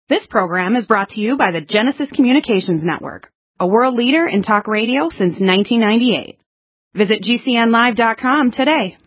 This program is brought to you by the Genesis Communications Network, a world leader in talk radio since 1998. Visit GCNlive.com today.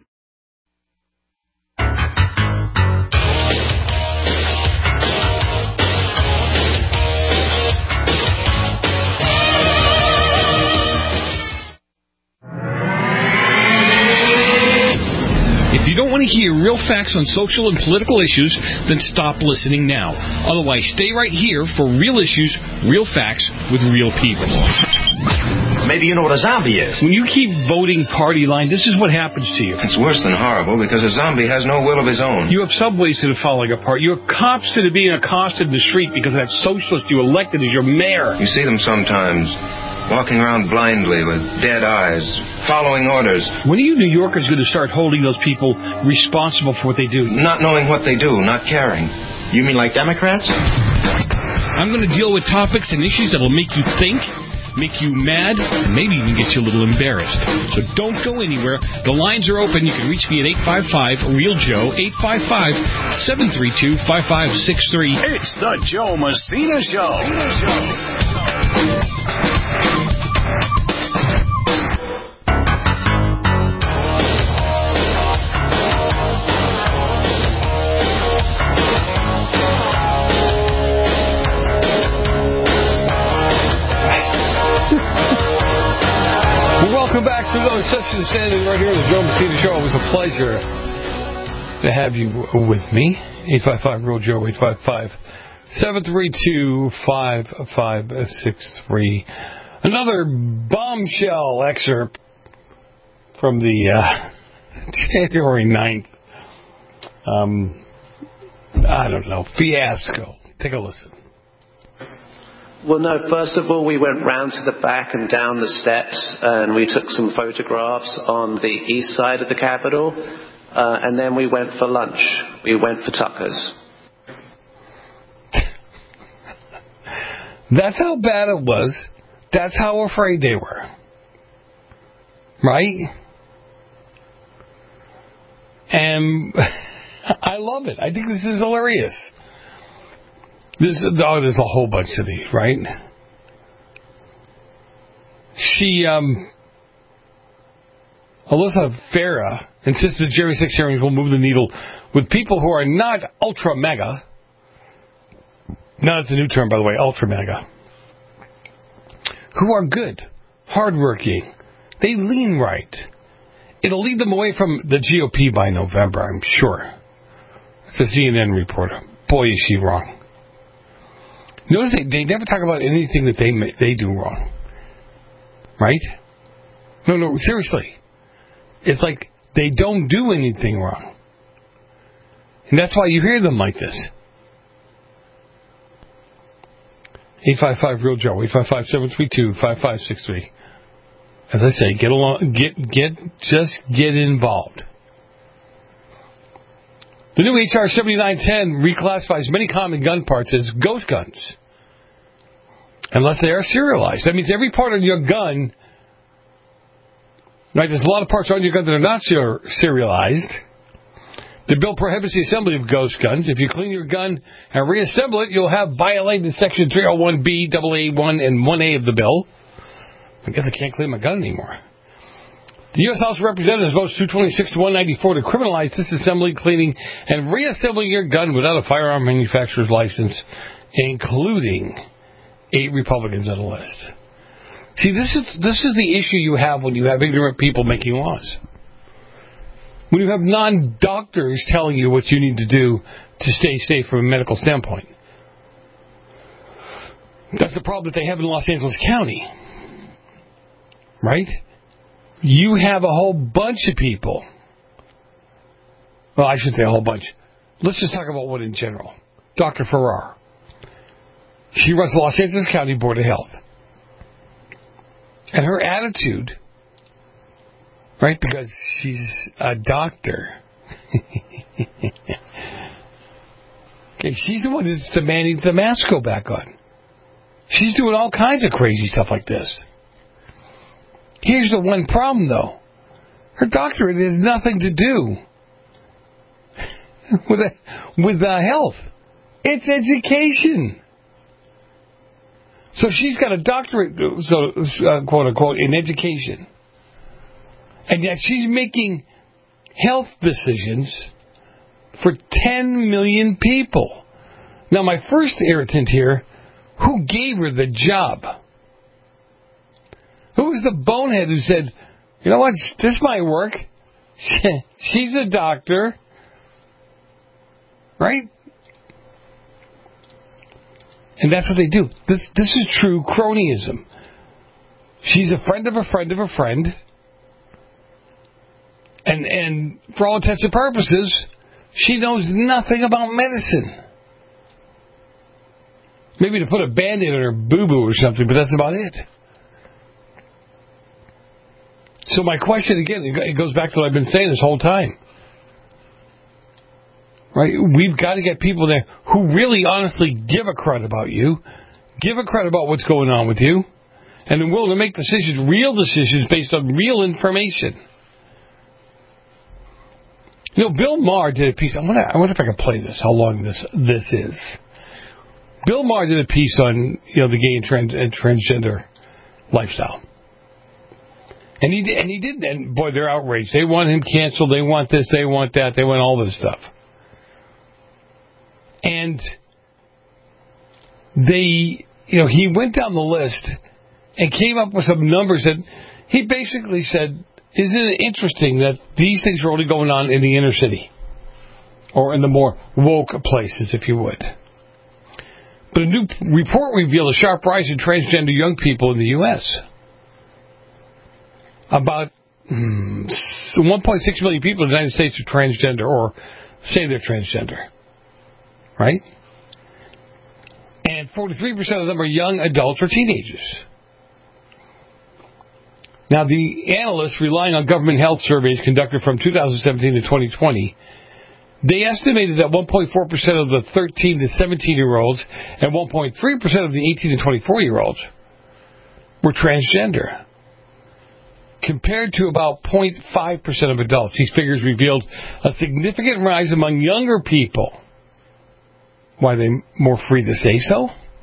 If you don't want to hear real facts on social and political issues, then stop listening now. Otherwise, stay right here for real issues, real facts, with real people. Maybe you know what a zombie is. When you keep voting party line, this is what happens to you. It's worse than horrible because a zombie has no will of his own. You have subways that are falling apart. You have cops that are being accosted in the street because that socialist you elected as your mayor. You see them sometimes, walking around blindly with dead eyes, following orders. When are you New Yorkers going to start holding those people responsible for what they do? Not knowing what they do, not caring. You mean like Democrats? I'm going to deal with topics and issues that will make you think, make you mad, and maybe even get you a little embarrassed. So don't go anywhere. The lines are open. You can reach me at 855-REAL-JOE, 855-732-5563. It's the Joe Messina Show. Welcome back to another session standing right here on the Joe Messina Show. It was a pleasure to have you with me. 855-REAL-JOE, 855-732-5563. Another bombshell excerpt from the January 9th, I don't know, fiasco. Take a listen. Well, no, first of all, we went round to the back and down the steps, and we took some photographs on the east side of the Capitol, and then we went for lunch. We went for Tucker's. That's how bad it was. That's how afraid they were. Right? And I love it. I think this is hilarious. There's a whole bunch of these, right? Alyssa Farah insists that January 6 hearings will move the needle with people who are not ultra mega. Now that's a new term, by the way, ultra mega. Who are good, hardworking. They lean right. It'll lead them away from the GOP by November, I'm sure. It's a CNN reporter. Boy, is she wrong. Notice they never talk about anything that they do wrong. Right? No, seriously. It's like they don't do anything wrong. And that's why you hear them like this. 855-REAL-JOE, 855-732-5563. As I say, get along, just get involved. The new H.R. 7910 reclassifies many common gun parts as ghost guns, unless they are serialized. That means every part of your gun, right, there's a lot of parts on your gun that are not serialized. The bill prohibits the assembly of ghost guns. If you clean your gun and reassemble it, you'll have violated Section 301B, AA1, and 1A of the bill. I guess I can't clean my gun anymore. The U.S. House of Representatives votes 226 to 194 to criminalize disassembling, cleaning, and reassembling your gun without a firearm manufacturer's license, including 8 Republicans on the list. See, this is the issue you have when you have ignorant people making laws. When you have non-doctors telling you what you need to do to stay safe from a medical standpoint. That's the problem that they have in Los Angeles County. Right? You have a whole bunch of people. Well, I shouldn't say a whole bunch. Let's just talk about one in general. Dr. Farrar. She runs the Los Angeles County Board of Health. And her attitude, right, because she's a doctor. Okay, she's the one that's demanding the mask go back on. She's doing all kinds of crazy stuff like this. Here's the one problem, though. Her doctorate has nothing to do with health. It's education. So she's got a doctorate, quote unquote, in education. And yet she's making health decisions for 10 million people. Now, my first irritant here, who gave her the job? Who was the bonehead who said, you know what, this might work? She's a doctor. Right? And that's what they do. This is true cronyism. She's a friend of a friend of a friend. And for all intents and purposes, she knows nothing about medicine. Maybe to put a Band-Aid on her boo-boo or something, but that's about it. So my question, again, it goes back to what I've been saying this whole time. Right? We've got to get people there who really honestly give a crud about you, give a crud about what's going on with you, and are willing to make decisions, real decisions based on real information. You know, Bill Maher did a piece. I wonder if I can play this, how long this is. Bill Maher did a piece on, the gay and transgender lifestyle. And he did, and boy, they're outraged. They want him canceled. They want this. They want that. They want all this stuff. And he went down the list and came up with some numbers that he basically said, isn't it interesting that these things are only going on in the inner city or in the more woke places, if you would? But a new report revealed a sharp rise in transgender young people in the U.S. About 1.6 million people in the United States are transgender or say they're transgender. Right? And 43% of them are young adults or teenagers. Now, the analysts relying on government health surveys conducted from 2017 to 2020, they estimated that 1.4% of the 13 to 17-year-olds and 1.3% of the 18 to 24-year-olds were transgender, compared to about 0.5% of adults. These figures revealed a significant rise among younger people. Why, are they more free to say so?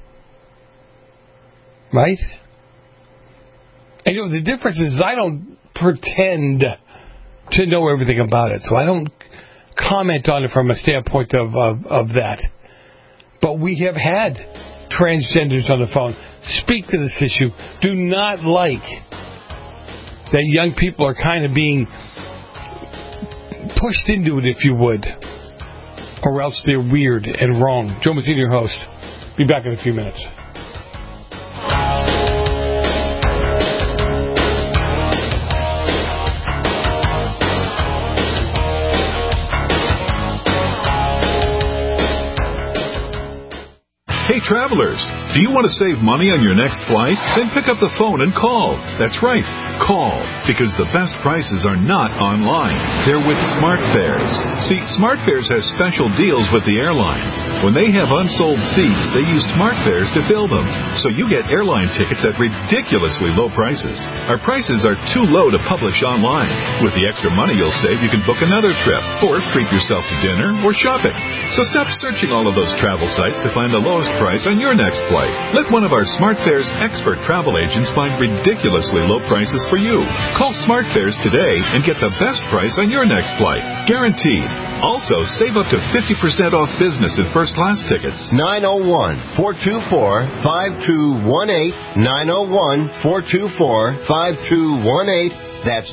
Right? And the difference is I don't pretend to know everything about it, so I don't comment on it from a standpoint of that. But we have had transgenders on the phone speak to this issue. Do not like that young people are kind of being pushed into it, if you would. Or else they're weird and wrong. Joe Mazzini, your host. Be back in a few minutes. Hey, travelers, do you want to save money on your next flight? Then pick up the phone and call. That's right, call, because the best prices are not online. They're with SmartFares. See, SmartFares has special deals with the airlines. When they have unsold seats, they use SmartFares to fill them. So you get airline tickets at ridiculously low prices. Our prices are too low to publish online. With the extra money you'll save, you can book another trip, or treat yourself to dinner or shopping. So stop searching all of those travel sites to find the lowest price on your next flight. Let one of our SmartFares expert travel agents find ridiculously low prices for you. Call SmartFares today and get the best price on your next flight. Guaranteed. Also, save up to 50% off business and first class tickets. 901-424-5218. 901-424-5218. That's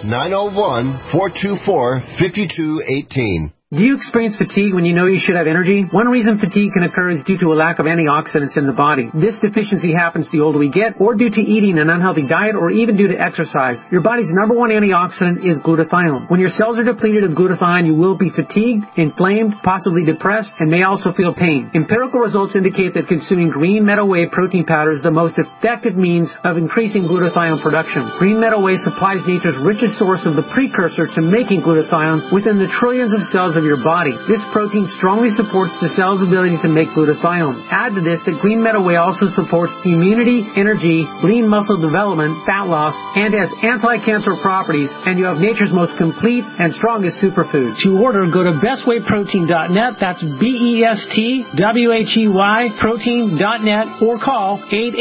901-424-5218. Do you experience fatigue when you know you should have energy? One reason fatigue can occur is due to a lack of antioxidants in the body. This deficiency happens the older we get, or due to eating an unhealthy diet, or even due to exercise. Your body's number one antioxidant is glutathione. When your cells are depleted of glutathione, you will be fatigued, inflamed, possibly depressed, and may also feel pain. Empirical results indicate that consuming green meadow whey protein powder is the most effective means of increasing glutathione production. Green meadow whey supplies nature's richest source of the precursor to making glutathione within the trillions of cells of of your body. This protein strongly supports the cell's ability to make glutathione. Add to this that Green Meadow Whey also supports immunity, energy, lean muscle development, fat loss, and has anti-cancer properties, and you have nature's most complete and strongest superfood. To order, go to bestwayprotein.net. That's BESTWHEY protein.net, or call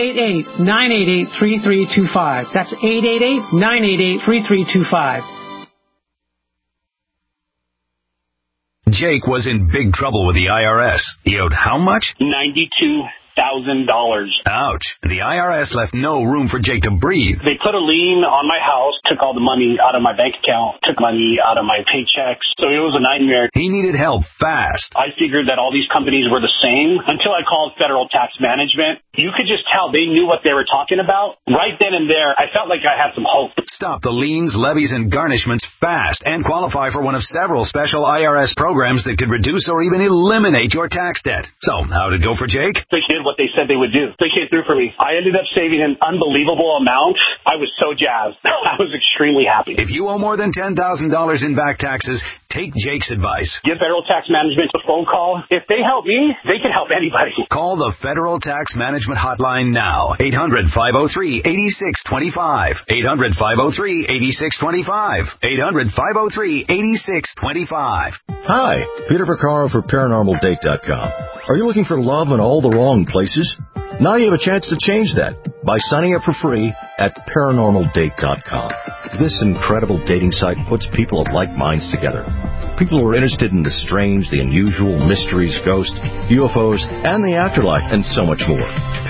888-988-3325. That's 888-988-3325. Jake was in big trouble with the IRS. He owed how much? $92,000. Ouch. The IRS left no room for Jake to breathe. They put a lien on my house, took all the money out of my bank account, took money out of my paychecks. So it was a nightmare. He needed help fast. I figured that all these companies were the same until I called Federal Tax Management. You could just tell they knew what they were talking about. Right then and there, I felt like I had some hope. Stop the liens, levies, and garnishments fast and qualify for one of several special IRS programs that could reduce or even eliminate your tax debt. So, how did it go for Jake? They did what they said they would do. They came through for me. I ended up saving an unbelievable amount. I was so jazzed. I was extremely happy. If you owe more than $10,000 in back taxes, take Jake's advice. Give Federal Tax Management a phone call. If they help me, they can help anybody. Call the Federal Tax Management Hotline now. 800-503-8625. 800-503-8625. 800-503-8625. Hi, Peter Vaccaro for ParanormalDate.com. Are you looking for love in all the wrong places? Now you have a chance to change that by signing up for free at ParanormalDate.com. This incredible dating site puts people of like minds together. People who are interested in the strange, the unusual, mysteries, ghosts, UFOs, and the afterlife, and so much more.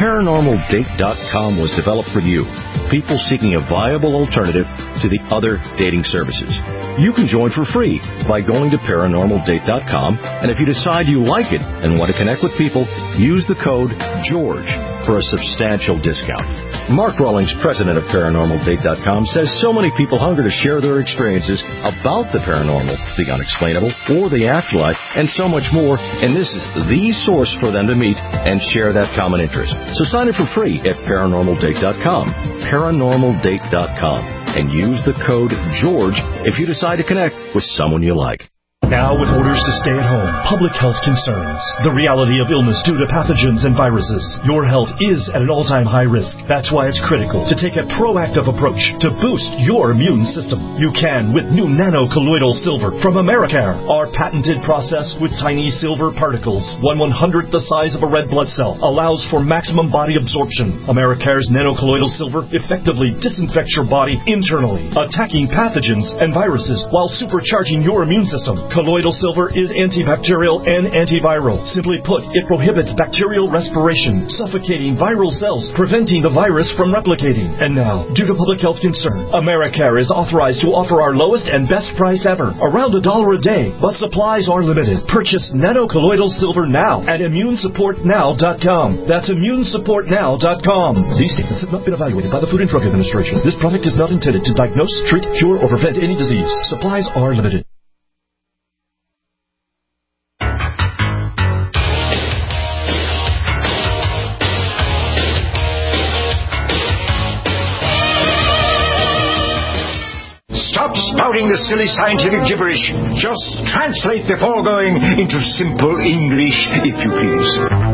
ParanormalDate.com was developed for you, people seeking a viable alternative to the other dating services. You can join for free by going to ParanormalDate.com, and if you decide you like it and want to connect with people, use the code GEORGE for a substantial discount. Mark Rawlings, president of ParanormalDate.com, says so many people hunger to share their experiences about the paranormal, the unexplainable, or the afterlife, and so much more, and this is the source for them to meet and share that common interest. So sign up for free at ParanormalDate.com, ParanormalDate.com, and use the code GEORGE if you decide to connect with someone you like. Now with orders to stay at home, public health concerns, the reality of illness due to pathogens and viruses, your health is at an all-time high risk. That's why it's critical to take a proactive approach to boost your immune system. You can with new nano-colloidal silver from Americare. Our patented process with tiny silver particles, 1/100th the size of a red blood cell, allows for maximum body absorption. Americare's nano-colloidal silver effectively disinfects your body internally, attacking pathogens and viruses while supercharging your immune system. Colloidal silver is antibacterial and antiviral. Simply put, it prohibits bacterial respiration, suffocating viral cells, preventing the virus from replicating. And now, due to public health concern, Americare is authorized to offer our lowest and best price ever, around $1 a day, but supplies are limited. Purchase nano-colloidal silver now at ImmuneSupportNow.com. That's ImmuneSupportNow.com. These statements have not been evaluated by the Food and Drug Administration. This product is not intended to diagnose, treat, cure, or prevent any disease. Supplies are limited. Stop spouting the silly scientific gibberish. Just translate the foregoing into simple English, if you please.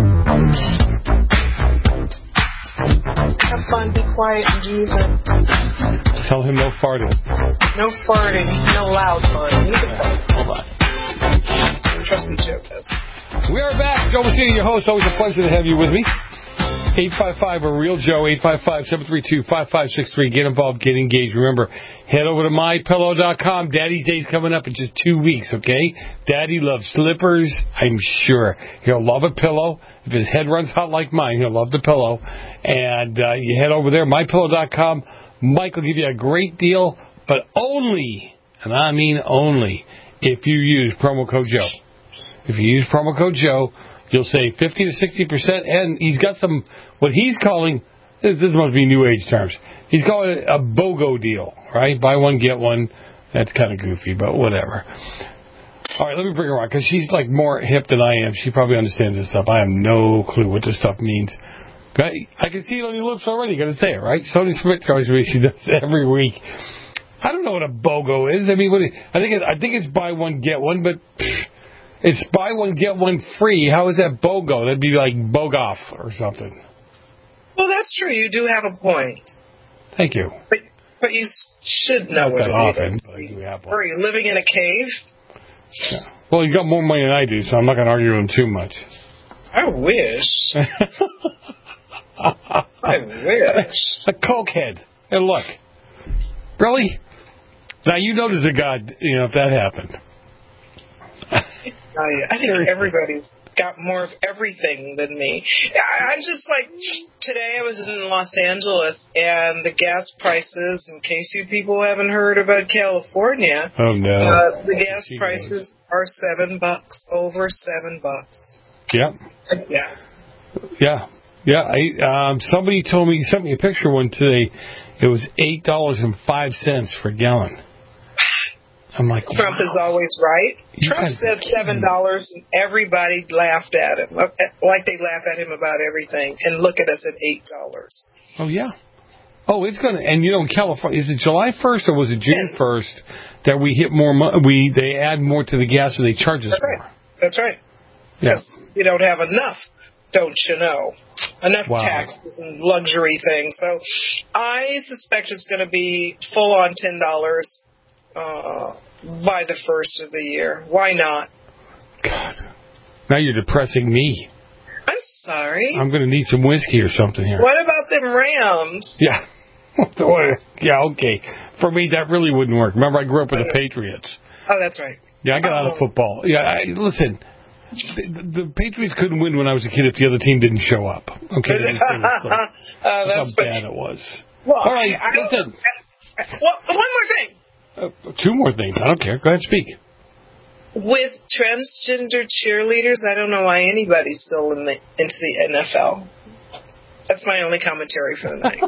Have fun, be quiet, and do your thing. Tell him no farting. No farting, no loud farting. You can fart. Hold on. Trust me, Joe does. We are back. Joe Messina, your host. Always a pleasure to have you with me. 855 a real Joe, 855-732-5563. Get involved, get engaged. Remember, head over to mypillow.com. Daddy's Day's coming up in just 2 weeks, okay? Daddy loves slippers, I'm sure. He'll love a pillow. If his head runs hot like mine, he'll love the pillow. And you head over there, mypillow.com. Mike will give you a great deal, but only, and I mean only, if you use promo code Joe. If you use promo code Joe, you'll save 50 to 60%, and he's got some, what he's calling, this must be new age terms, he's calling it a BOGO deal, right? Buy one, get one. That's kind of goofy, but whatever. All right, let me bring her on, because she's like more hip than I am. She probably understands this stuff. I have no clue what this stuff means. I can see it on your lips already. You got to say it, right? Sony Smith tells me she does it every week. I don't know what a BOGO is. I mean, I think it's buy one get one, but it's buy one get one free. How is that BOGO? That'd be like BOGOF or something. Well, that's true. You do have a point. Thank you. But you should know what it is. But I do have one. Are you living in a cave? Yeah. Well, you got more money than I do, so I'm not going to argue with him too much. I wish. I wish. A cokehead. And look, really? Now you notice a God, if that happened. I think everybody's got more of everything than me. I'm just like, today I was in Los Angeles, and the gas prices, in case you people haven't heard about California, oh no, the gas prices are $7, over $7. Yep. Yeah. Somebody sent me a picture one today. It was $8.05 for a gallon. I'm like, Trump is always right. Trump said $7, and everybody laughed at him, like they laugh at him about everything. And look at us at $8. Oh yeah. Oh, it's gonna. And in California, is it July 1st or was it June 1st that we hit more? They add more to the gas, so they charge us more. That's right. Yes. You don't have enough, don't you know? Enough taxes and luxury things. So I suspect it's going to be full on $10 by the first of the year. Why not? God. Now you're depressing me. I'm sorry. I'm going to need some whiskey or something here. What about them Rams? Yeah. Yeah, okay. For me, that really wouldn't work. Remember, I grew up with the Patriots. Oh, that's right. Yeah, I got out of football. Yeah, listen. The Patriots couldn't win when I was a kid if the other team didn't show up. Okay, that's how bad it was. Well, all right, listen. One more thing. Two more things. I don't care. Go ahead, speak. With transgender cheerleaders, I don't know why anybody's still into the NFL. That's my only commentary for the night.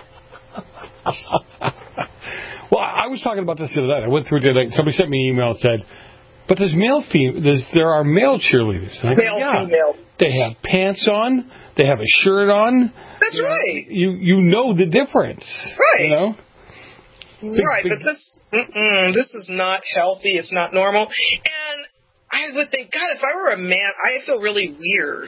Well, I was talking about this the other night. I went through it the other night. Somebody sent me an email and said, but there are male cheerleaders. Female. They have pants on. They have a shirt on. That's right. You know the difference. Right. Right, but this is not healthy. It's not normal. And I would think, God, if I were a man, I feel really weird.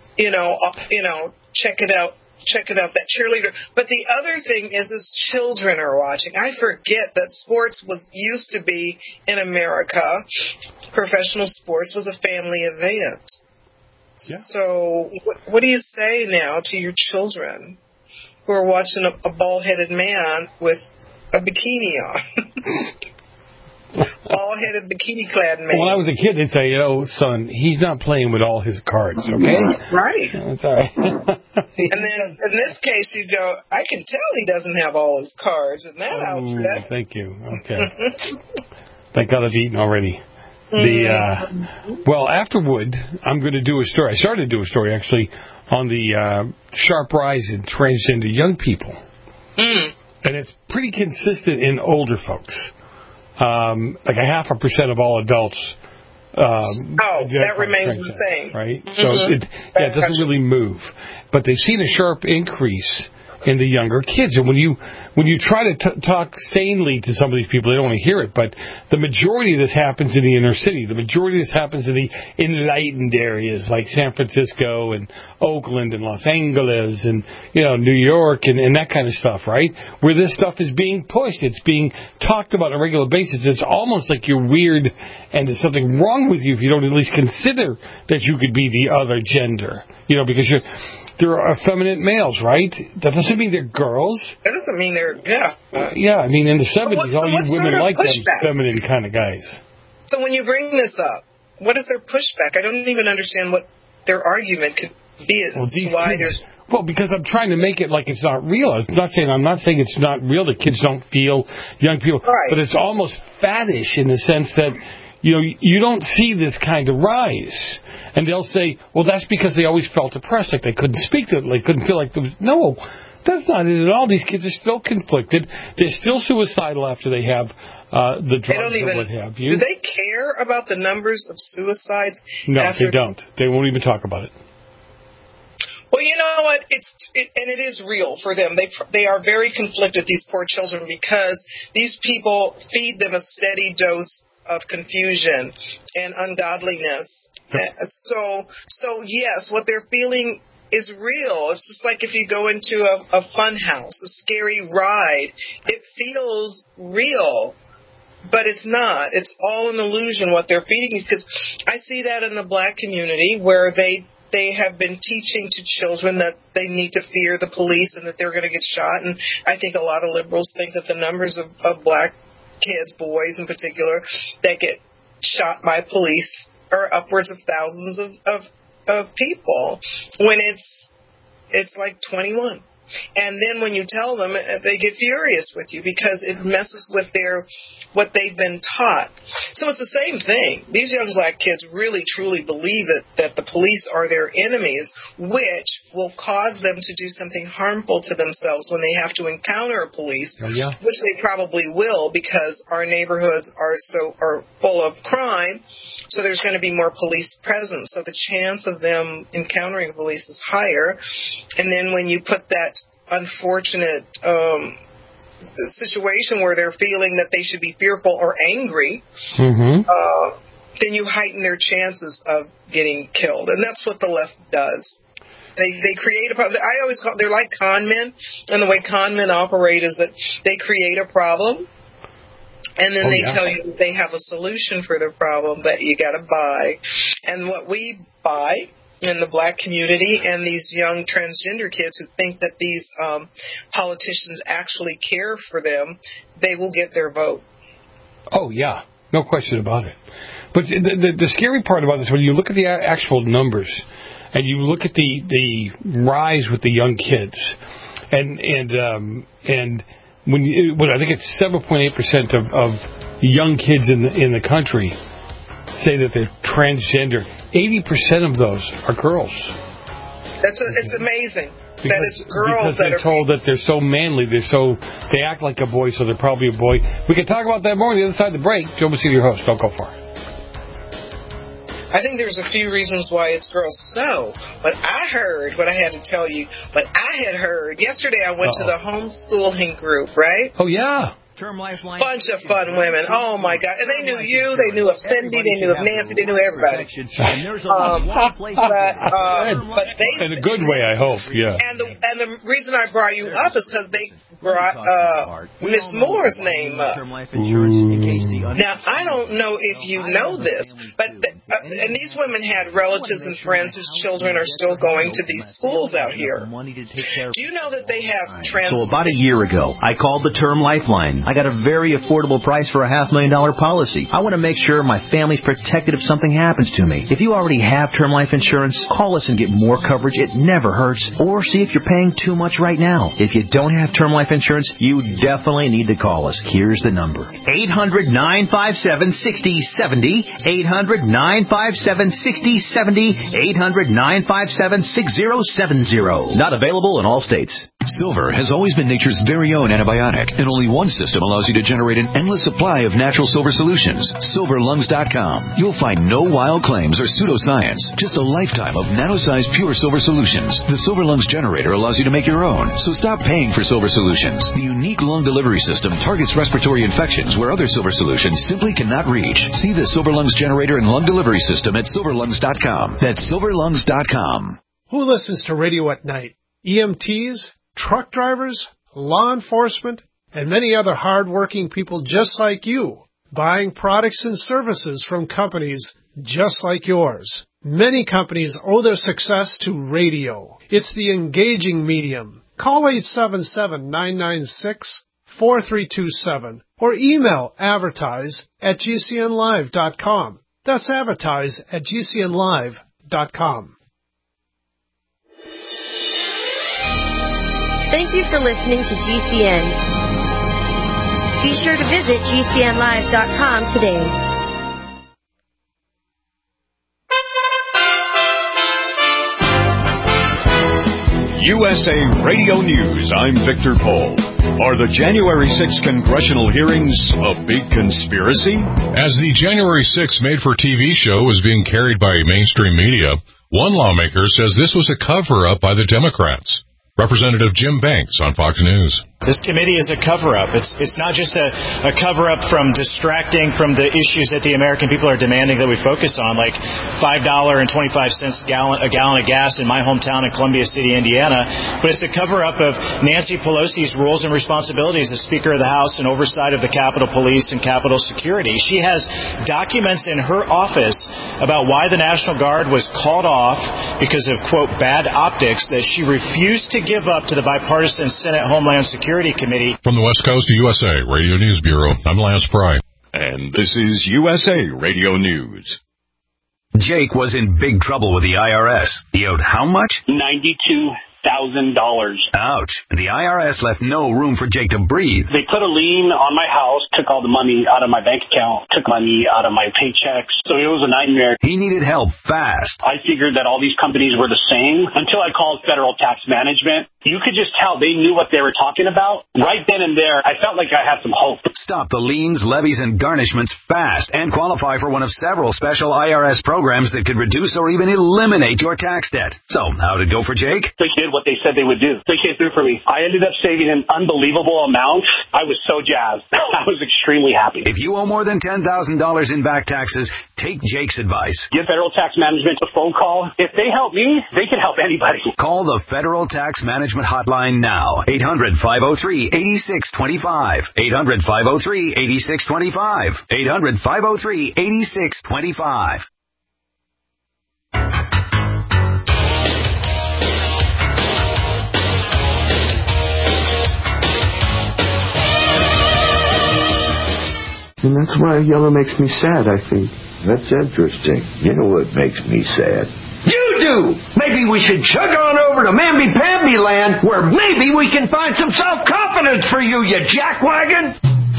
Check it out, that cheerleader. But the other thing is children are watching. I forget that sports used to be, in America, professional sports was a family event. Yeah. So what do you say now to your children who are watching a bald-headed man with a bikini on? Bald-headed, bikini-clad man. When I was a kid, they'd say, son, he's not playing with all his cards, okay? Right. That's all right. And then, in this case, you go, I can tell he doesn't have all his cards in that outfit. Thank you. Okay. Thank God I've eaten already. Well, afterward, I'm going to do a story. I started to do a story, actually, on the sharp rise in transgender young people. And it's pretty consistent in older folks. Like 0.5% of all adults. That remains the same. Right? So it doesn't really move. But they've seen a sharp increase in the younger kids. And when you try to talk sanely to some of these people, they don't want to hear it. But the majority of this happens in the inner city. The majority of this happens in the enlightened areas like San Francisco and Oakland and Los Angeles and New York and that kind of stuff, right? Where this stuff is being pushed. It's being talked about on a regular basis. It's almost like you're weird and there's something wrong with you if you don't at least consider that you could be the other gender. Because they're effeminate males, right? That doesn't mean they're girls. That doesn't mean they're, I mean, in the 70s, all you women like them feminine kind of guys. So when you bring this up, what is their pushback? I don't even understand what their argument could be as to why they're... Well, because I'm trying to make it like it's not real. I'm not saying it's not real. The kids don't feel young people. Right. But it's almost faddish in the sense that... you don't see this kind of rise. And they'll say, well, that's because they always felt oppressed, like they couldn't speak to it, they couldn't feel like there was... No, that's not it at all. These kids are still conflicted. They're still suicidal after they have the drugs or what have you. Do they care about the numbers of suicides? No, they don't. They won't even talk about it. Well, you know what? And it is real for them. They are very conflicted, these poor children, because these people feed them a steady dose of confusion and ungodliness. So yes, what they're feeling is real. It's just like if you go into a fun house, a scary ride, it feels real. But it's not. It's all an illusion what they're feeding these kids. I see that in the black community where they have been teaching to children that they need to fear the police and that they're going to get shot. And I think a lot of liberals think that the numbers of black kids, boys in particular, that get shot by police are upwards of thousands of people when it's like 21. And then when you tell them, they get furious with you because it messes with what they've been taught. So it's the same thing. These young black kids really, truly believe that the police are their enemies, which will cause them to do something harmful to themselves when they have to encounter a police, which they probably will because our neighborhoods are full of crime. So there's going to be more police presence. So the chance of them encountering police is higher. And then when you put that unfortunate situation where they're feeling that they should be fearful or angry, then you heighten their chances of getting killed. And that's what the left does. They create a problem. I always call they're like con men, and the way con men operate is that they create a problem, and then they tell you that they have a solution for the problem that you got to buy. And what we buy in the black community and these young transgender kids who think that these politicians actually care for them, they will get their vote. Oh, yeah. No question about it. But the scary part about this, when you look at the actual numbers and you look at the rise with the young kids, and when I think it's 7.8% of young kids in the country say that they're transgender. 80% of those are girls. It's amazing that it's girls that are told that they're so manly, they act like a boy, so they're probably a boy. We can talk about that more on the other side of the break. Joe Messina, your host. Don't go far. I think there's a few reasons why it's girls. So, what I had to tell you, what I had heard, yesterday I went to the homeschooling group, right? Oh, yeah. Term Lifeline. Bunch of fun women. Oh, my God. And they knew you. They knew of Cindy. They knew of Nancy. They knew everybody. But they... In a good way, I hope, yeah. And the reason I brought you up is because they brought Miss Moore's name up. Now, I don't know if you know this, but and these women had relatives and friends whose children are still going to these schools out here. Do you know that they have So about a year ago, I called the Term Lifeline. I got a very affordable price for a $500,000 policy. I want to make sure my family's protected if something happens to me. If you already have term life insurance, call us and get more coverage. It never hurts. Or see if you're paying too much right now. If you don't have term life insurance, you definitely need to call us. Here's the number. 800-957-6070. 800-957-6070. 800-957-6070. Not available in all states. Silver has always been nature's very own antibiotic, and only one system allows you to generate an endless supply of natural silver solutions. SilverLungs.com. You'll find no wild claims or pseudoscience, just a lifetime of nano-sized pure silver solutions. The Silver Lungs generator allows you to make your own, so stop paying for silver solutions. The unique lung delivery system targets respiratory infections where other silver solutions simply cannot reach. See the Silver Lungs generator and lung delivery system at SilverLungs.com. That's SilverLungs.com. Who listens to radio at night? EMTs? Truck drivers, law enforcement, and many other hard-working people just like you, buying products and services from companies just like yours. Many companies owe their success to radio. It's the engaging medium. Call 877-996-4327 or email advertise@gcnlive.com. That's advertise@gcnlive.com. Thank you for listening to GCN. Be sure to visit GCNlive.com today. USA Radio News, I'm Victor Pohl. Are the January 6 congressional hearings a big conspiracy? As the January 6 made-for-TV show is being carried by mainstream media, One lawmaker says this was a cover-up by the Democrats. Representative Jim Banks on Fox News. This committee is a cover-up. It's not just a cover-up from distracting from the issues that the American people are demanding that we focus on, like $5.25 a gallon of gas in my hometown in Columbia City, Indiana. But it's a cover-up of Nancy Pelosi's roles and responsibilities as Speaker of the House and oversight of the Capitol Police and Capitol Security. She has documents in her office about why the National Guard was called off because of, quote, bad optics that she refused to give up to the bipartisan Senate Homeland Security Committee. From the West Coast to USA Radio News Bureau, I'm Lance Pry. And this is USA Radio News. Jake was in big trouble with the IRS. He owed how much? $92,000. Ouch. And the IRS left no room for Jake to breathe. They put a lien on my house, took all the money out of my bank account, took money out of my paychecks. So it was a nightmare. He needed help fast. I figured that all these companies were the same until I called Federal Tax Management. You could just tell they knew what they were talking about. Right then and there, I felt like I had some hope. Stop the liens, levies, and garnishments fast and qualify for one of several special IRS programs that could reduce or even eliminate your tax debt. So, how'd it go for Jake? They did what they said they would do. They came through for me. I ended up saving an unbelievable amount. I was so jazzed. I was extremely happy. If you owe more than $10,000 in back taxes, take Jake's advice. Give Federal Tax Management a phone call. If they help me, they can help anybody. Call the Federal Tax Management hotline now. 800-503-8625. 800-503-8625. 800-503-8625. And that's why yellow makes me sad, I think. That's interesting. You know what makes me sad? You do! Maybe we should chug on over to Mamby-Pamby land, where maybe we can find some self-confidence for you, you jackwagon!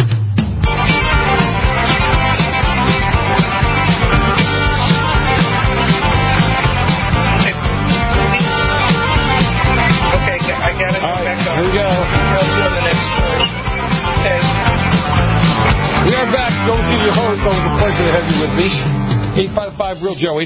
Okay, I gotta go back on. Here we go. I'll be on the next part. Okay. We are back. Don't see your heart. It was a pleasure to have you with me. 855-REAL-JOE,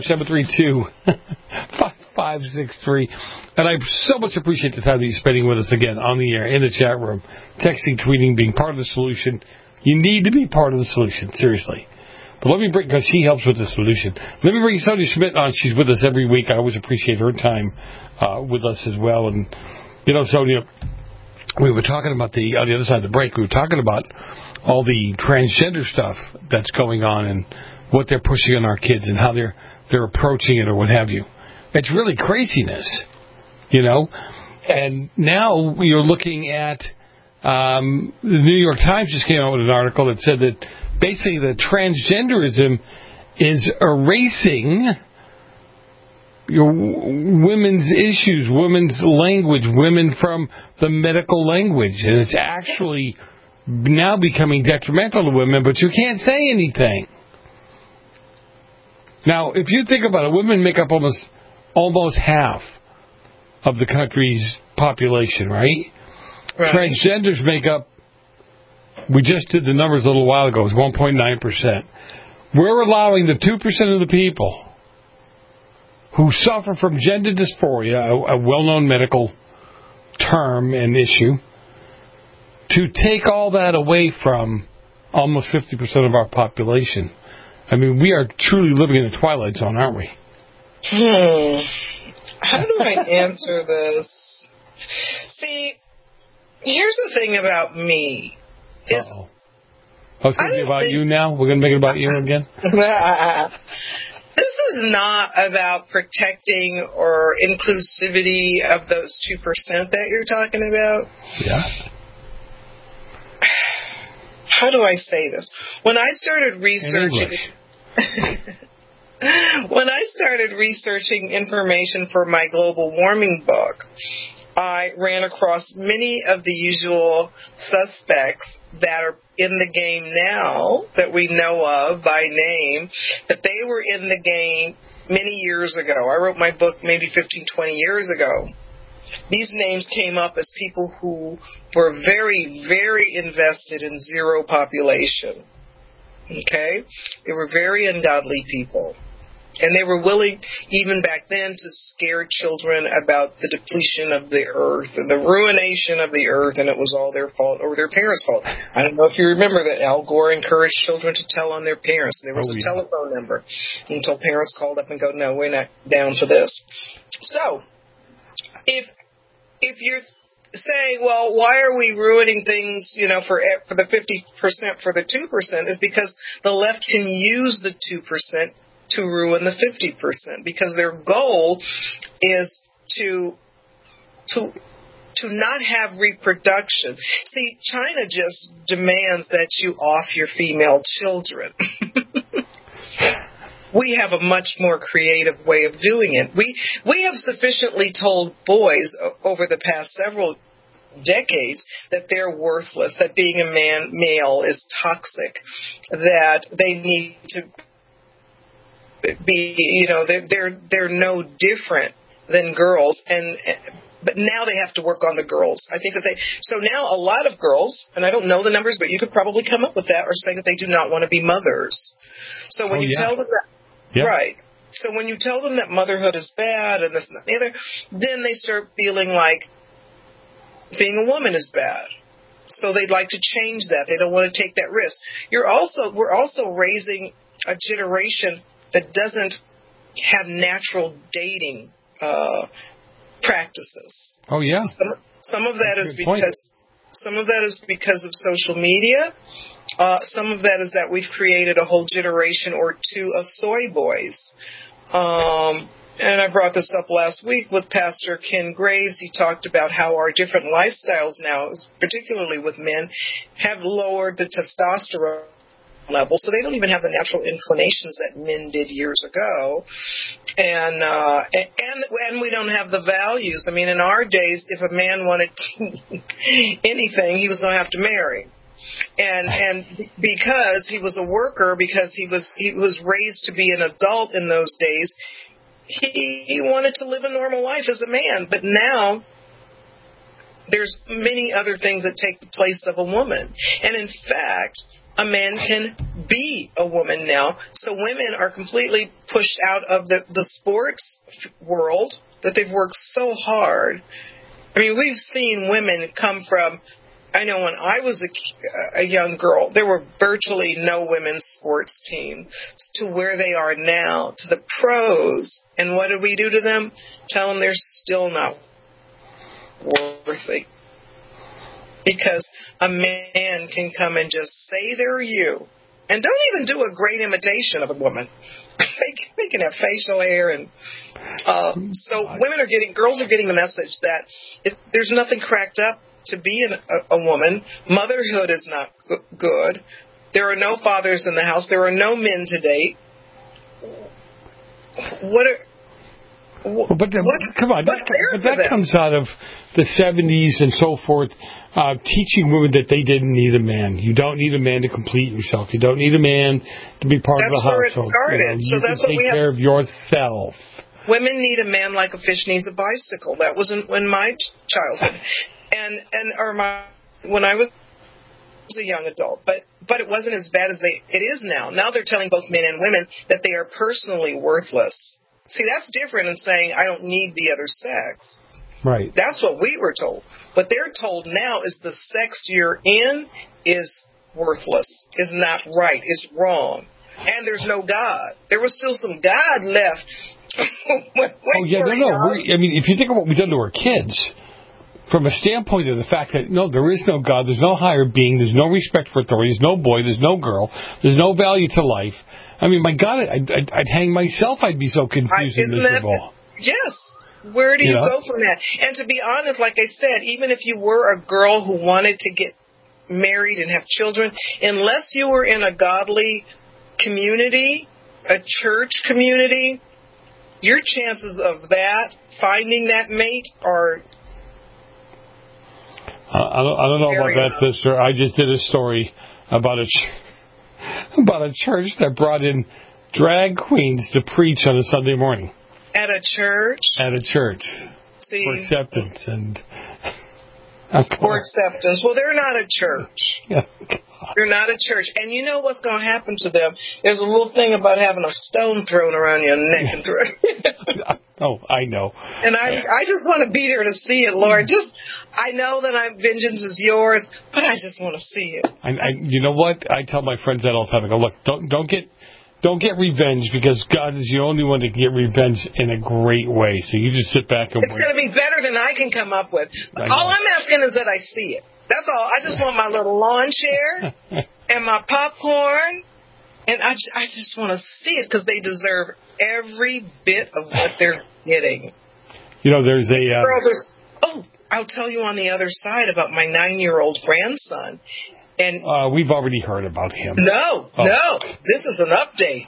855-732-5563. And I so much appreciate the time that you're spending with us again on the air, in the chat room, texting, tweeting, being part of the solution. You need to be part of the solution, seriously. But let me bring, because she helps with the solution, let me bring Sonia Schmidt on. She's with us every week. I always appreciate her time with us as well. And, you know, Sonia, we were talking about on the other side of the break, we were talking about all the transgender stuff that's going on and what they're pushing on our kids and how they're approaching it or what have you. It's really craziness, you know. And now you're looking at the New York Times just came out with an article that said that basically the transgenderism is erasing your women's issues, women's language, women from the medical language, and it's actually now becoming detrimental to women, but you can't say anything. Now, if you think about it, women make up almost half of the country's population, right? Transgenders make up, we just did the numbers a little while ago, it was 1.9%. We're allowing the 2% of the people who suffer from gender dysphoria, a well-known medical term and issue, to take all that away from almost 50% of our population. I mean, we are truly living in the twilight zone, aren't we? How do I answer this? See, here's the thing about me. Uh-oh. Oh, it's going to be about you now? We're going to make it about you again? This is not about protecting or inclusivity of those 2% that you're talking about. Yeah. How do I say this? When I started researching information for my global warming book, I ran across many of the usual suspects that are in the game now, that we know of by name, that they were in the game many years ago. I wrote my book maybe 15, 20 years ago. These names came up as people who were very, very invested in zero population. Okay? They were very ungodly people. And they were willing, even back then, to scare children about the depletion of the earth and the ruination of the earth, and it was all their fault or their parents' fault. I don't know if you remember that Al Gore encouraged children to tell on their parents. There was a telephone number until parents called up and go, no, we're not down for this. So, if you're saying, well, why are we ruining things, for the 50% for the 2%, is because the left can use the 2% to ruin the 50%, because their goal is to not have reproduction. See, China just demands that you off your female children. We have a much more creative way of doing it. We have sufficiently told boys over the past several decades that they're worthless, that being a male is toxic, that they need to be, they're no different than girls, but now they have to work on the girls. I think so now a lot of girls, and I don't know the numbers, but you could probably come up with that, are saying that they do not want to be mothers. So when you tell them that, right. So when you tell them that motherhood is bad and this and that and the other, then they start feeling like being a woman is bad. So they'd like to change that. They don't want to take that risk. We're also raising a generation that doesn't have natural dating practices. Oh yeah. Some of that is because of social media. Some of that is that we've created a whole generation or two of soy boys. And I brought this up last week with Pastor Ken Graves. He talked about how our different lifestyles now, particularly with men, have lowered the testosterone level, so they don't even have the natural inclinations that men did years ago, and we don't have the values. I mean, in our days, if a man wanted anything, he was going to have to marry, and because he was a worker, because he was raised to be an adult in those days, he wanted to live a normal life as a man. But now there's many other things that take the place of a woman, and in fact, a man can be a woman now. So women are completely pushed out of the sports world that they've worked so hard. I mean, we've seen women come from, I know when I was a young girl, there were virtually no women's sports teams, to where they are now, to the pros. And what did we do to them? Tell them they're still not worthy. Because a man can come and just say they're you, and don't even do a great imitation of a woman. They can have facial hair, and so girls are getting the message that there's nothing cracked up to be a woman. Motherhood is not good. There are no fathers in the house. There are no men to date. That comes out of the 70s and so forth, teaching women that they didn't need a man. You don't need a man to complete yourself. You don't need a man to be part of the household. That's where it started. You can take care of yourself. Women need a man like a fish needs a bicycle. That wasn't in my childhood, when I was a young adult. But it wasn't as bad as it is now. Now they're telling both men and women that they are personally worthless. See, that's different than saying, I don't need the other sex. Right. That's what we were told. What they're told now is the sex you're in is worthless, is not right, is wrong. And there's no God. There was still some God left. I mean, if you think of what we've done to our kids, from a standpoint of the fact that, no, there is no God, there's no higher being, there's no respect for authority, there's no boy, there's no girl, there's no value to life. I mean, my God, I'd hang myself. I'd be so confused and miserable. Yes. Where do you go from that? And to be honest, like I said, even if you were a girl who wanted to get married and have children, unless you were in a godly community, a church community, your chances of finding that mate are... I don't know about that, sister. I just did a story about a church that brought in drag queens to preach on a Sunday morning. At a church? At a church. See, for acceptance. And for acceptance. Well, they're not a church. Yeah. They're not a church. And you know what's going to happen to them? There's a little thing about having a stone thrown around your neck and throat. Oh, I know. And I just want to be there to see it, Lord. I know that vengeance is yours, but I just want to see it. You know what? I tell my friends that all the time. I go, look, don't get revenge, because God is the only one that can get revenge in a great way. So you just sit back and wait. It's going to be better than I can come up with. All I'm asking is that I see it. That's all. I just want my little lawn chair and my popcorn, and I just want to see it, because they deserve every bit of what they're getting. You know, there's I'll tell you on the other side about my 9-year-old grandson. And we've already heard about him. No. This is an update.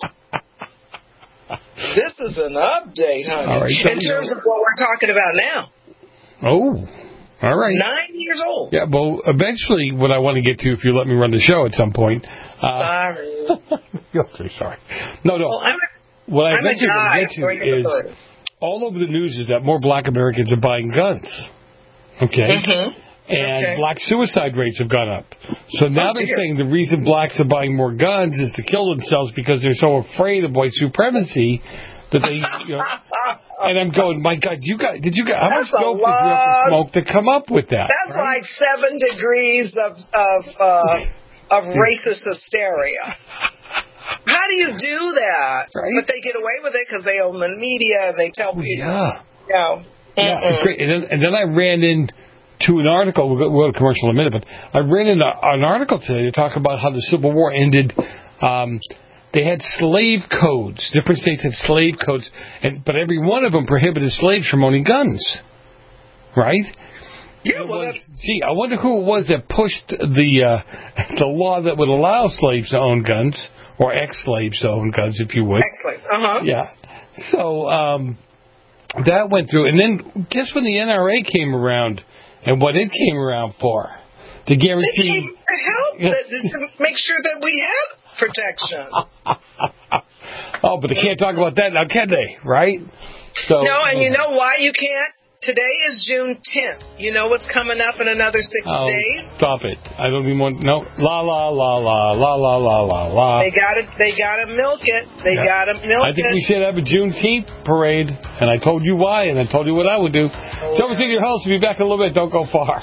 This is an update, honey. All right, in terms of what we're talking about now. Oh, all right. 9 years old. Yeah, well, eventually what I want to get to, if you let me run the show at some point. Sorry. Okay, sorry. No. Well, what I I'm a guy, so is all over the news is that more black Americans are buying guns. Okay? Mm-hmm. And black suicide rates have gone up. So now they're saying the reason blacks are buying more guns is to kill themselves because they're so afraid of white supremacy that they, and I'm going, my God, how much dope did you have to smoke to come up with that? That's like 7 degrees of racist hysteria. How do you do that? Right? But they get away with it because they own the media and they tell people. Yeah. It's great. And then I ran into an article. We'll go to commercial in a minute, but I ran into an article today to talk about how the Civil War ended. They had slave codes. Different states had slave codes, but every one of them prohibited slaves from owning guns. Right? Yeah, I wonder who it was that pushed the law that would allow slaves to own guns, or ex-slaves to own guns, if you would. Ex-slaves, Yeah. So that went through, and then guess when the NRA came around, and what it came around for? To guarantee... It came to help, to make sure that we have protection. Oh, but they can't talk about that now, can they? Right? So, no, and you know why you can't? Today is June 10th. You know what's coming up in another 6 days? Stop it. I don't even want... No. La, la, la, la, la, la, la, la, la. They gotta milk it. They gotta milk it. I think we should have a Juneteenth parade, and I told you why, and I told you what I would do. Joe Messina, your host. We'll be back in a little bit. Don't go far.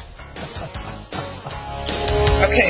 Okay.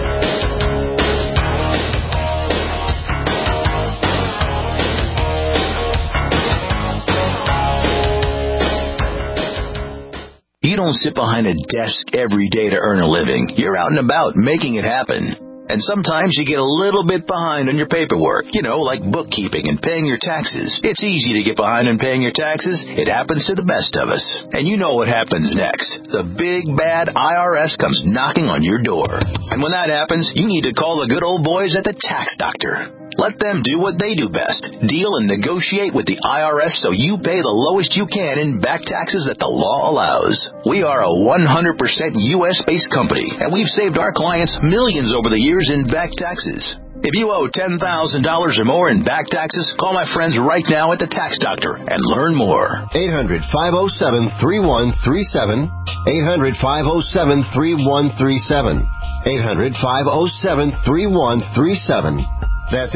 You don't sit behind a desk every day to earn a living. You're out and about making it happen. And sometimes you get a little bit behind on your paperwork, like bookkeeping and paying your taxes. It's easy to get behind on paying your taxes. It happens to the best of us. And you know what happens next. The big, bad IRS comes knocking on your door. And when that happens, you need to call the good old boys at the Tax Doctor. Let them do what they do best. Deal and negotiate with the IRS so you pay the lowest you can in back taxes that the law allows. We are a 100% U.S.-based company, and we've saved our clients millions over the years in back taxes. If you owe $10,000 or more in back taxes, call my friends right now at the Tax Doctor and learn more. 800-507-3137. 800-507-3137. 800-507-3137. That's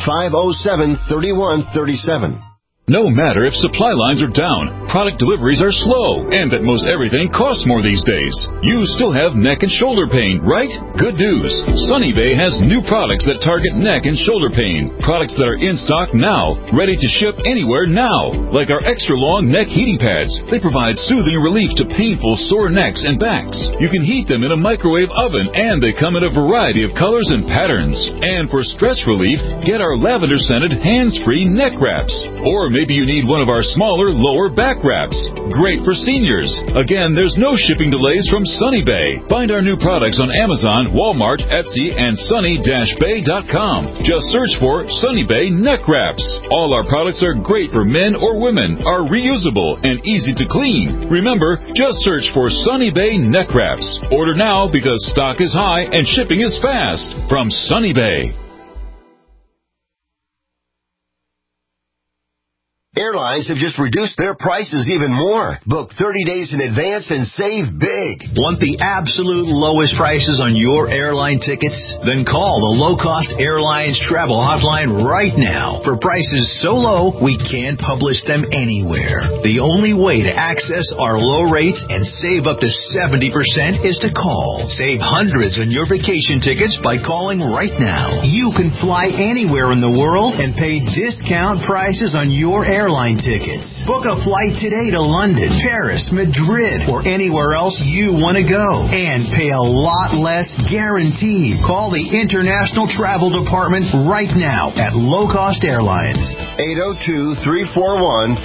800-507-3137. No matter if supply lines are down, product deliveries are slow, and that most everything costs more these days, you still have neck and shoulder pain, right? Good news. Sunny Bay has new products that target neck and shoulder pain. Products that are in stock now, ready to ship anywhere now. Like our extra long neck heating pads. They provide soothing relief to painful sore necks and backs. You can heat them in a microwave oven, and they come in a variety of colors and patterns. And for stress relief, get our lavender-scented hands-free neck wraps. Or maybe you need one of our smaller lower back wraps. Great for seniors. Again, there's no shipping delays from Sunny Bay. Find our new products on Amazon, Walmart, Etsy, and sunny-bay.com. Just search for Sunny Bay Neck Wraps. All our products are great for men or women, are reusable, and easy to clean. Remember, just search for Sunny Bay Neck Wraps. Order now because stock is high and shipping is fast. From Sunny Bay. Airline Airlines have just reduced their prices even more. Book 30 days in advance and save big. Want the absolute lowest prices on your airline tickets? Then call the Low Cost Airlines Travel Hotline right now. For prices so low, we can't publish them anywhere. The only way to access our low rates and save up to 70% is to call. Save hundreds on your vacation tickets by calling right now. You can fly anywhere in the world and pay discount prices on your airline tickets. Book a flight today to London, Paris, Madrid, or anywhere else you want to go. And pay a lot less guaranteed. Call the International Travel Department right now at Low Cost Airlines. 802-341-4535.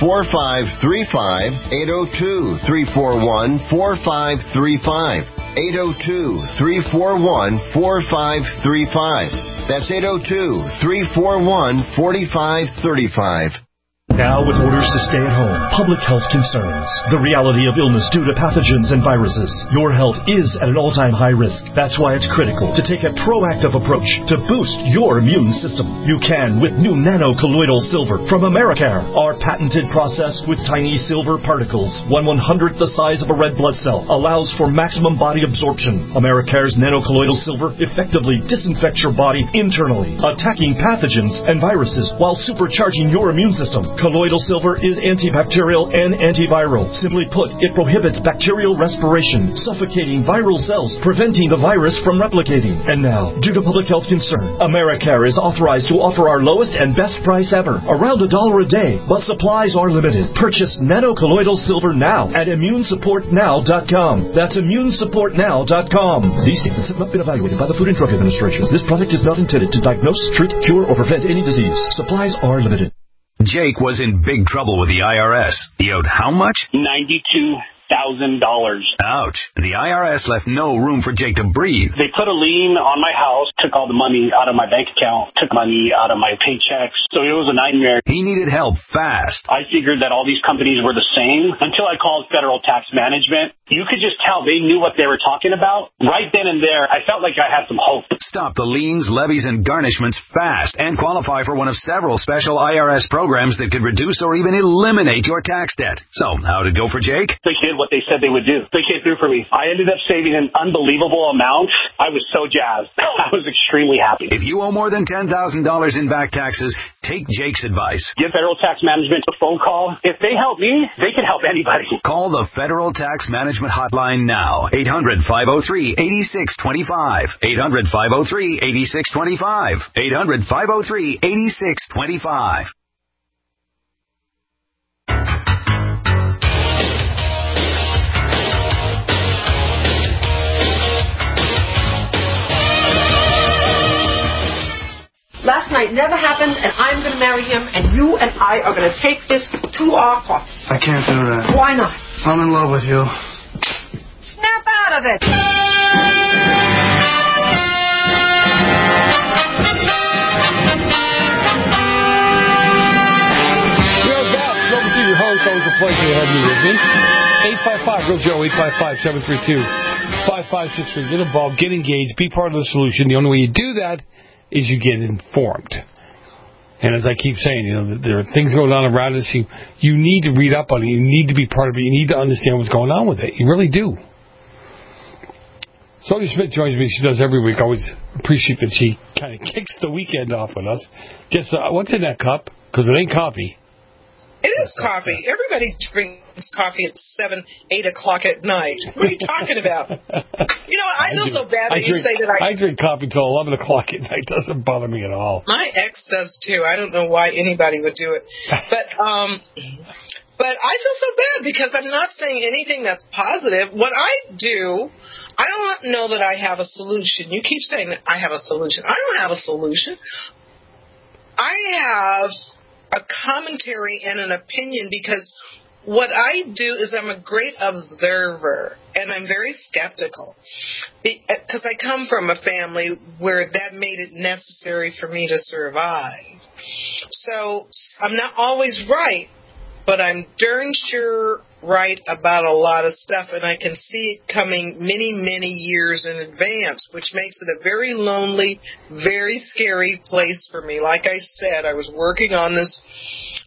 802-341-4535. 802-341-4535. That's 802-341-4535. Now with orders to stay at home, public health concerns, the reality of illness due to pathogens and viruses. Your health is at an all-time high risk. That's why it's critical to take a proactive approach to boost your immune system. You can with new nano-colloidal silver from Americare. Our patented process with tiny silver particles, 1/100th the size of a red blood cell, allows for maximum body absorption. Americare's nano-colloidal silver effectively disinfects your body internally, attacking pathogens and viruses while supercharging your immune system. Colloidal silver is antibacterial and antiviral. Simply put, it prohibits bacterial respiration, suffocating viral cells, preventing the virus from replicating. And now, due to public health concern, Americare is authorized to offer our lowest and best price ever, around $1 a day, but supplies are limited. Purchase nano-colloidal silver now at immunesupportnow.com. That's immunesupportnow.com. These statements have not been evaluated by the Food and Drug Administration. This product is not intended to diagnose, treat, cure, or prevent any disease. Supplies are limited. Jake was in big trouble with the IRS. He owed how much? $92,000. Ouch. The IRS left no room for Jake to breathe. They put a lien on my house, took all the money out of my bank account, took money out of my paychecks. So it was a nightmare. He needed help fast. I figured that all these companies were the same until I called Federal Tax Management. You could just tell they knew what they were talking about. Right then and there, I felt like I had some hope. Stop the liens, levies, and garnishments fast and qualify for one of several special IRS programs that could reduce or even eliminate your tax debt. So, how'd it go for Jake? They did what they said they would do. They came through for me. I ended up saving an unbelievable amount. I was so jazzed. I was extremely happy. If you owe more than $10,000 in back taxes, take Jake's advice. Give Federal Tax Management a phone call. If they help me, they can help anybody. Call the Federal Tax Management Hotline now. 800-503-8625. 800-503-8625. 800-503-8625. Last night never happened, and I'm going to marry him, and you and I are going to take this to our coffin. I can't do that. Why not? I'm in love with you. Snap out of it! We're back. Global Senior Host, always a pleasure to have you with me. 855-REAL-JOE, 855-732-5563. Get involved, get engaged, be part of the solution. The only way you do that is you get informed. And as I keep saying, there are things going on around us. You need to read up on it. You need to be part of it. You need to understand what's going on with it. You really do. Sonia Smith joins me. She does every week. I always appreciate that she kind of kicks the weekend off on us. Guess what's in that cup? Because it ain't coffee. It is coffee. Everybody drinks coffee at 7, 8 o'clock at night. What are you talking about? I feel so bad that you say that I drink coffee till 11 o'clock at night. It doesn't bother me at all. My ex does too. I don't know why anybody would do it. But I feel so bad because I'm not saying anything that's positive. What I do, I don't know that I have a solution. You keep saying that I have a solution. I don't have a solution. I have a commentary and an opinion because what I do is I'm a great observer and I'm very skeptical because I come from a family where that made it necessary for me to survive. So I'm not always right, but I'm darn sure right about a lot of stuff, and I can see it coming many, many years in advance, which makes it a very lonely, very scary place for me. Like I said, I was working on this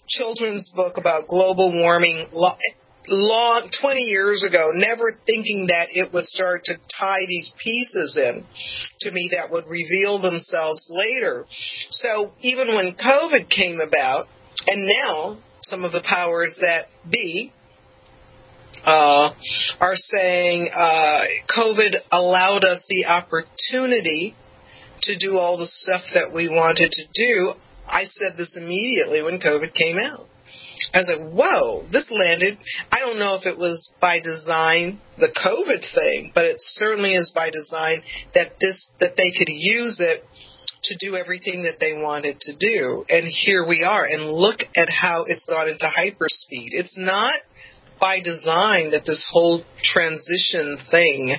children's book about global warming long 20 years ago, never thinking that it would start to tie these pieces in to me that would reveal themselves later. So even when COVID came about, and now some of the powers that be are saying COVID allowed us the opportunity to do all the stuff that we wanted to do. I said this immediately when COVID came out. I was like, whoa, this landed. I don't know if it was by design, the COVID thing, but it certainly is by design that they could use it to do everything that they wanted to do. And here we are. And look at how it's gone into hyperspeed. It's not by design that this whole transition thing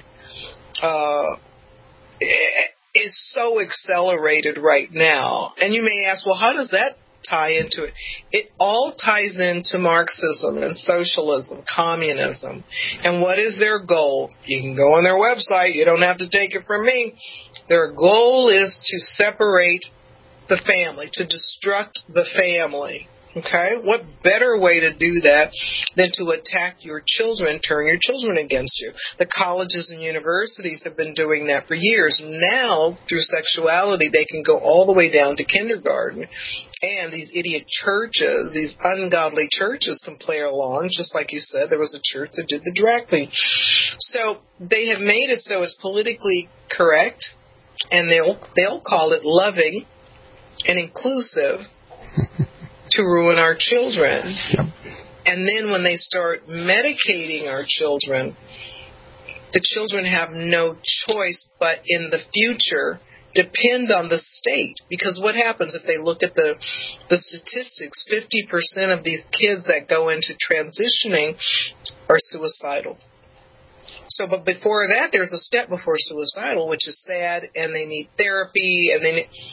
is so accelerated right now. And you may ask, well, how does that tie into it? It all ties into Marxism and socialism, communism. And what is their goal? You can go on their website. You don't have to take it from me. Their goal is to separate the family, to destruct the family. Okay? What better way to do that than to attack your children, turn your children against you? The colleges and universities have been doing that for years. Now, through sexuality, they can go all the way down to kindergarten. And these idiot churches, these ungodly churches can play along. Just like you said, there was a church that did the drag queen. So they have made it so it's politically correct, and they'll call it loving and inclusive to ruin our children. Yep. And then when they start medicating our children, the children have no choice but in the future depend on the state. Because what happens if they look at the statistics, 50% of these kids that go into transitioning are suicidal. So, but before that, there's a step before suicidal, which is sad, and they need therapy. And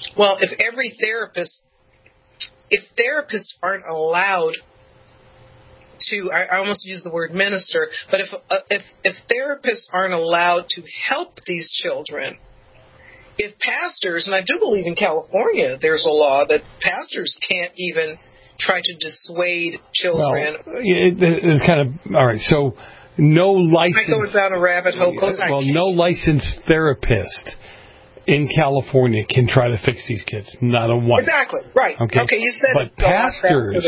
if therapists aren't allowed to, I almost use the word minister, but if therapists aren't allowed to help these children, if pastors, and I do believe in California there's a law that pastors can't even try to dissuade children. Well, it's kind of, all right, so no licensed... I go down a rabbit hole. No licensed therapist in California can try to fix these kids. Not a one. Exactly. Right. Okay, you said but it. But pastors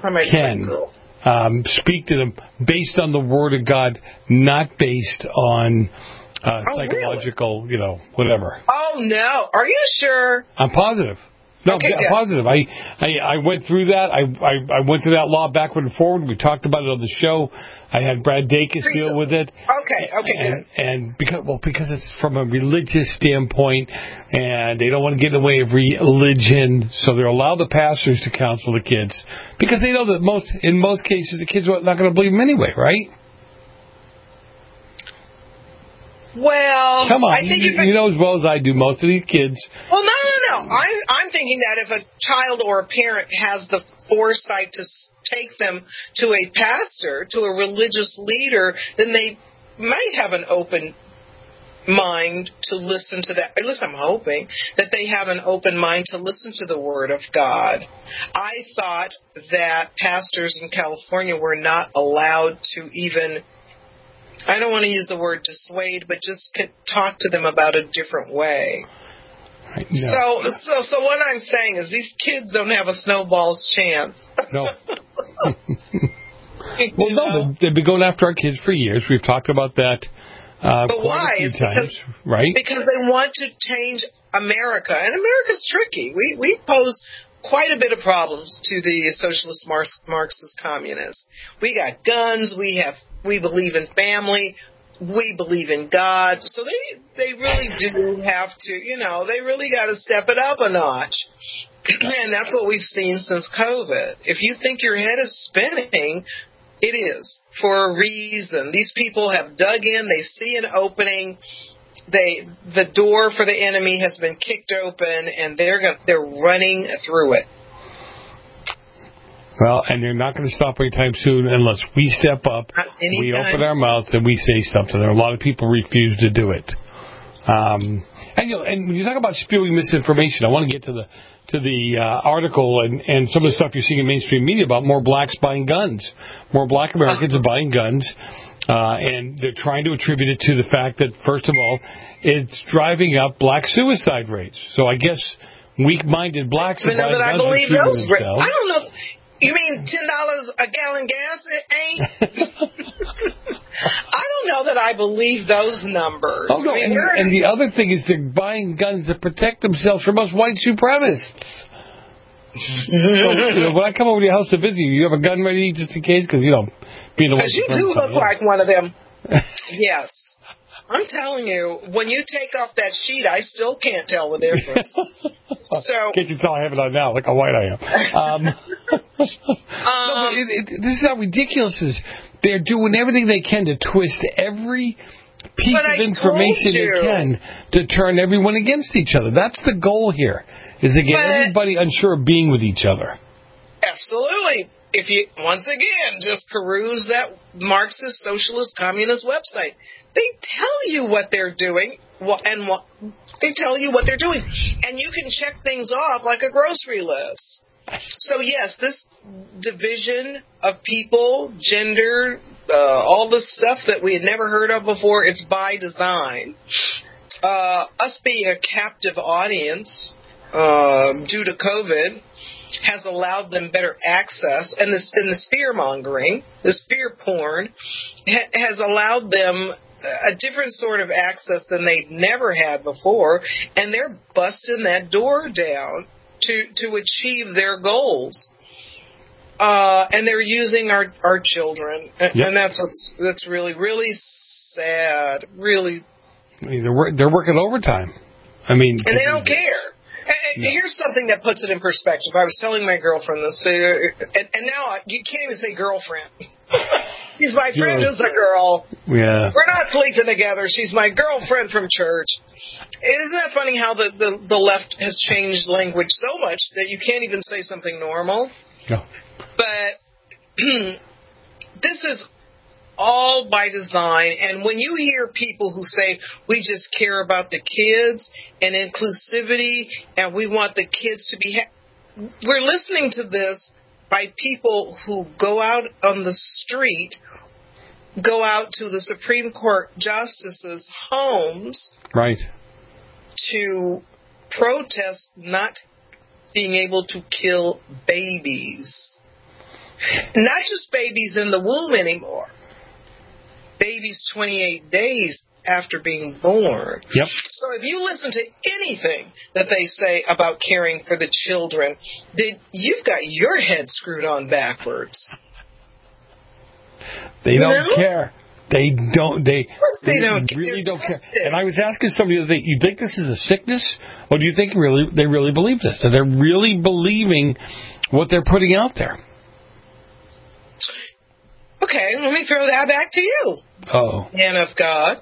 can speak to them based on the Word of God, not based on psychological, really? Whatever. Oh, no. Are you sure? I'm positive. No, okay, I'm positive. I went through that. I went through that law backward and forward. We talked about it on the show. I had Brad Dacus deal with it. Okay, good. And because it's from a religious standpoint, and they don't want to get in the way of religion, so they'll allow the pastors to counsel the kids because they know that in most cases the kids are not going to believe them anyway, right? Well, come on, I think you know as well as I do. Most of these kids. Well, no. I'm thinking that if a child or a parent has the foresight to take them to a pastor, to a religious leader, then they might have an open mind to listen to that. At least I'm hoping that they have an open mind to listen to the Word of God. I thought that pastors in California were not allowed to even, I don't want to use the word dissuade, but just talk to them about a different way. No. So what I'm saying is these kids don't have a snowball's chance. No. Well, no, they've been going after our kids for years. We've talked about that but why? a few times, right? Because they want to change America, and America's tricky. We pose quite a bit of problems to the socialist Marxist communists. We got guns. We believe in family. We believe in God. So they really do have to, they really got to step it up a notch. And that's what we've seen since COVID. If you think your head is spinning, it is for a reason. These people have dug in. They see an opening. The door for the enemy has been kicked open, and they're running through it. Well, and they're not going to stop anytime soon unless we step up, we open our mouths, and we say something. There are a lot of people refuse to do it. And when you talk about spewing misinformation, I want to get to to the article and some of the stuff you're seeing in mainstream media about more blacks buying guns. More black Americans are buying guns, and they're trying to attribute it to the fact that, first of all, it's driving up black suicide rates. So I guess weak-minded blacks are buying guns. I don't know. You mean $10 a gallon gas? It ain't. I don't know that I believe those numbers. Oh, no, and the other thing is they're buying guns to protect themselves from us white supremacists. So, when I come over to your house to visit you, you have a gun ready just in case? Because, being a white supremacist. Because you do look like one of them. Yes. I'm telling you, when you take off that sheet, I still can't tell the difference. So can't you tell I have it on now? Look how white I am. This is how ridiculous it is. They're doing everything they can to twist every piece of information they can to turn everyone against each other. That's the goal here, is to get everybody unsure of being with each other. Absolutely. If you, once again, just peruse that Marxist, Socialist, Communist website. They tell you what they're doing, they tell you what they're doing, and you can check things off like a grocery list. So yes, this division of people, gender, all the stuff that we had never heard of before, it's by design. Us being a captive audience due to COVID has allowed them better access, and the fear-mongering, this fear porn, has allowed them a different sort of access than they'd never had before, and they're busting that door down to achieve their goals. And they're using our children, and that's really, really sad. Really, they're working overtime. And they don't care. Here's something that puts it in perspective. I was telling my girlfriend this, and now you can't even say girlfriend. She's my friend who's a girl. Yeah. We're not sleeping together. She's my girlfriend from church. Isn't that funny how the left has changed language so much that you can't even say something normal? Yeah. But this is all by design, and when you hear people who say we just care about the kids and inclusivity and we want the kids to be we're listening to this by people who go out on the street, go out to the Supreme Court justices' homes, right, to protest not being able to kill babies. Not just babies in the womb anymore. Babies 28 days after being born. Yep. So if you listen to anything that they say about caring for the children, you've got your head screwed on backwards. They don't care. They don't. They don't really don't care. And I was asking somebody the other day, you think this is a sickness, or do you think they really believe this? That they're really believing what they're putting out there? Okay, let me throw that back to you. Oh. Man of God.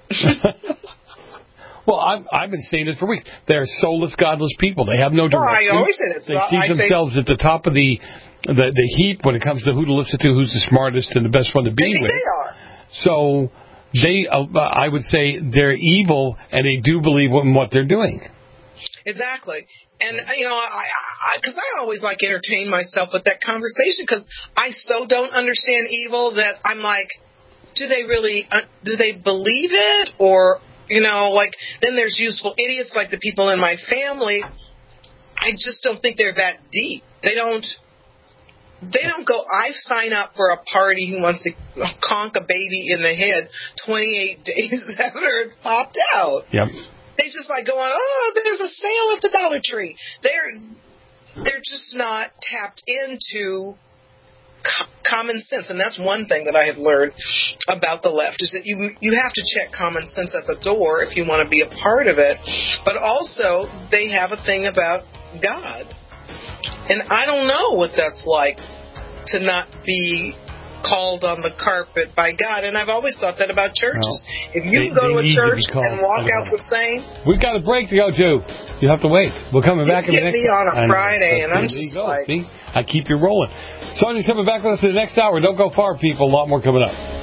Well, I've been saying this for weeks. They're soulless, godless people. They have no direction. I always say this. They see themselves at the top of the heap when it comes to who to listen to, who's the smartest and the best one to be with. They are. So I would say they're evil, and they do believe in what they're doing. Exactly. And, because I always like entertain myself with that conversation, because I so don't understand evil that I'm like, do they believe it? Or, then there's useful idiots like the people in my family. I just don't think they're that deep. They don't go, I sign up for a party who wants to conk a baby in the head 28 days after it's popped out. Yep. They just like going, oh, there's a sale at the Dollar Tree. They're just not tapped into common sense, and that's one thing that I have learned about the left is that you have to check common sense at the door if you want to be a part of it. But also, they have a thing about God, and I don't know what that's like to not be called on the carpet by God. And I've always thought that about churches. If you go to a church and walk out the same, we've got a break to go to. You have to wait. We're coming back in the next. Get me on a Friday, and I'm just like, see, I keep you rolling. Sonya's coming back with us in the next hour. Don't go far, people. A lot more coming up.